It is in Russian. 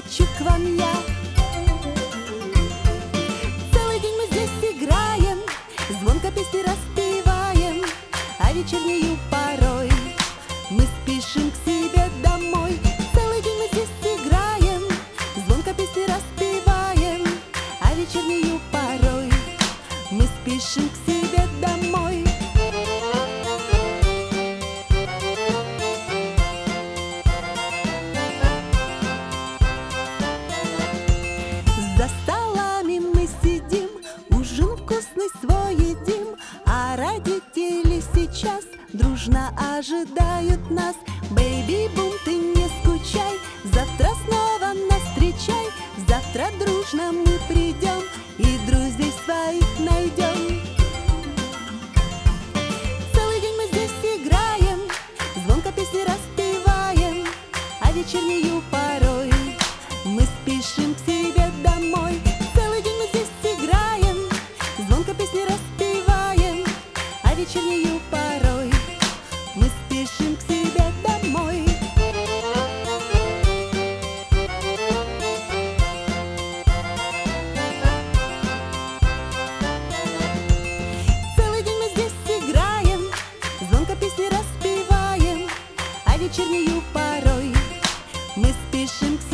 хочу к вам я. Целый день мы здесь играем, звонко песни распеваем, а вечернюю порой мы спешим к себе домой. Целый день мы здесь играем, звонко песни распеваем, а вечернюю порой мы спешим к себе домой. За столами мы сидим, ужин вкусный свой едим, а родители сейчас дружно ожидают нас. Бэйби-бум, ты не скучай, завтра снова нас встречай. Завтра дружно мы придем и друзей своих найдем. Целый день мы здесь играем, звонко песни распеваем, а вечернюю порой мы спешим к себе домой. Целый день мы здесь играем, звонко песни распеваем, а вечернюю порой мы спешим к себе домой. Целый день мы здесь играем, звонко песни распеваем, а вечернюю порой мы спешим к